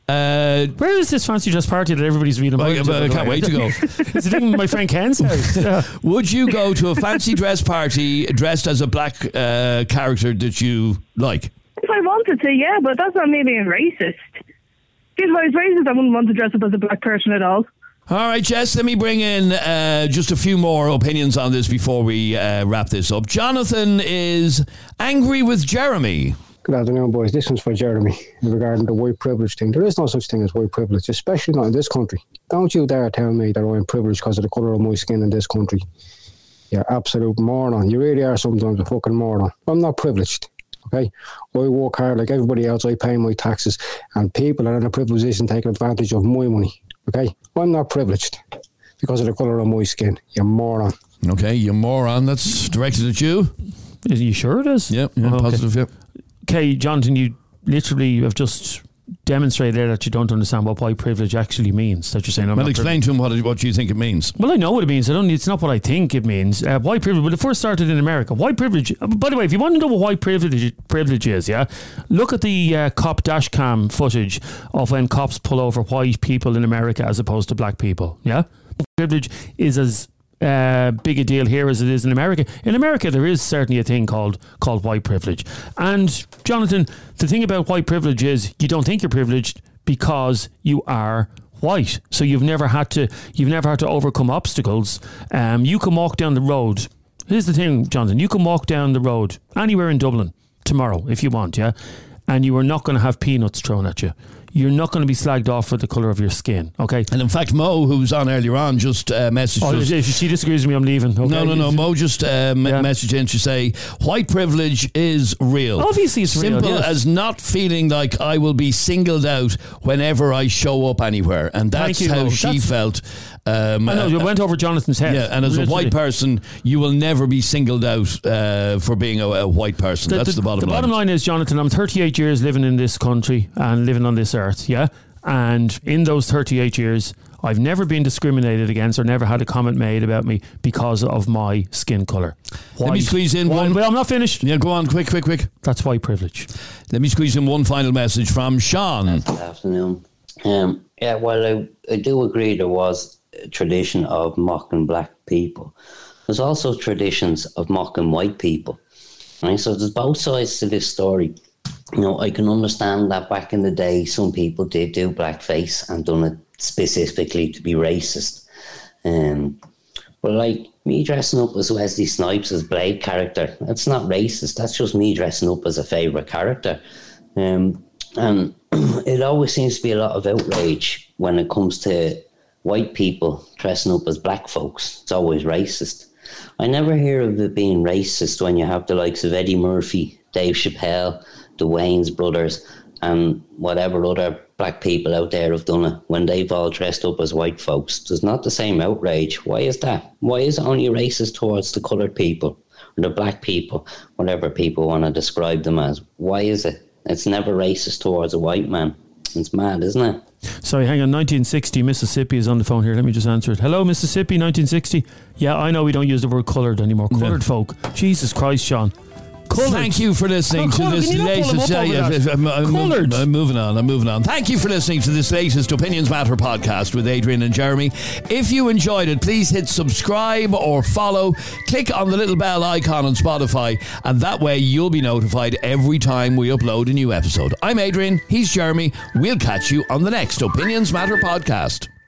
Uh, Where is this fancy dress party that everybody's reading about? I, I can't wait to go. It's a thing with my friend Ken's house. Yeah. Would you go to a fancy dress party dressed as a black uh, character that you like? If I wanted to, yeah, but that's not me being racist. If I was racist, I wouldn't want to dress up as a black person at all. All right, Jess, let me bring in uh, just a few more opinions on this before we uh, wrap this up. Jonathan is angry with Jeremy. Good afternoon, boys. This one's for Jeremy regarding the white privilege thing. There is no such thing as white privilege, especially not in this country. Don't you dare tell me that I'm privileged because of the colour of my skin in this country. You're absolute moron. You really are sometimes a fucking moron. I'm not privileged, okay? I work hard like everybody else. I pay my taxes, and people are in a privileged position taking advantage of my money. Okay? I'm not privileged because of the colour of my skin. You moron. Okay, you moron. That's directed at you. Are you sure it is? Yep, yeah, okay. positive, yep. Okay, Jonathan, you literally have just demonstrated there that you don't understand what white privilege actually means. That you're saying, I'm well, not explain privileged. to him what, it, what you think it means. Well, I know what it means. I don't. It's not what I think it means. Uh, white privilege. But it first started in America. White privilege. Uh, by the way, if you want to know what white privilege privilege is, yeah, look at the uh, cop dash cam footage of when cops pull over white people in America as opposed to black people. Yeah, privilege is as Uh, big a deal here as it is in America. In America, there is certainly a thing called called white privilege. And Jonathan, the thing about white privilege is you don't think you're privileged because you are white. So you've never had to you've never had to overcome obstacles. Um, you can walk down the road. Here's the thing, Jonathan. You can walk down the road anywhere in Dublin tomorrow if you want, yeah, and you are not going to have peanuts thrown at you. You're not going to be slagged off for the colour of your skin, okay? And in fact, Mo, who was on earlier on, just uh, messaged oh, us. If she disagrees with me, I'm leaving. Okay? No, no, no. Mo just uh, yeah. messaged in to say, white privilege is real. Obviously it's Simple real, yes. as not feeling like I will be singled out whenever I show up anywhere. And that's you, how Mo. she That's, felt. Um, I know, you uh, went over Jonathan's head. Yeah, and as literally. a white person, you will never be singled out uh, for being a, a white person. The, that's the, the bottom the line. The bottom line is, Jonathan, I'm thirty-eight years living in this country and living on this earth, yeah? And in those thirty-eight years, I've never been discriminated against or never had a comment made about me because of my skin colour. White. Let me squeeze in White. one. Well, I'm not finished. Yeah, go on, quick, quick, quick. That's white privilege. Let me squeeze in one final message from Sean. Good afternoon. Um, yeah, well, I, I do agree there was a tradition of mocking black people. There's also traditions of mocking white people. Right? So there's both sides to this story. You know, I can understand that back in the day, some people did do blackface and done it specifically to be racist. Um, but like me dressing up as Wesley Snipes' as Blade character, that's not racist. That's just me dressing up as a favourite character. Um, and it always seems to be a lot of outrage when it comes to white people dressing up as black folks. It's always racist. I never hear of it being racist when you have the likes of Eddie Murphy, Dave Chappelle, the Wayans brothers, and whatever other black people out there have done it when they've all dressed up as white folks. There's not the same outrage. Why is that? Why is it only racist towards the coloured people or the black people, whatever people want to describe them as? Why is it? It's never racist towards a white man. It's mad, isn't it? Sorry, hang on. nineteen sixty, Mississippi is on the phone here. Let me just answer it. Hello, Mississippi, nineteen sixty. Yeah, I know we don't use the word coloured anymore. Coloured no. folk. Jesus Christ, Sean. Coloured. Thank you for listening oh, to colored. this latest. Uh, yeah, I'm, I'm, I'm, I'm moving on. I'm moving on. Thank you for listening to this latest Opinions Matter podcast with Adrian and Jeremy. If you enjoyed it, please hit subscribe or follow. Click on the little bell icon on Spotify, and that way you'll be notified every time we upload a new episode. I'm Adrian. He's Jeremy. We'll catch you on the next Opinions Matter podcast.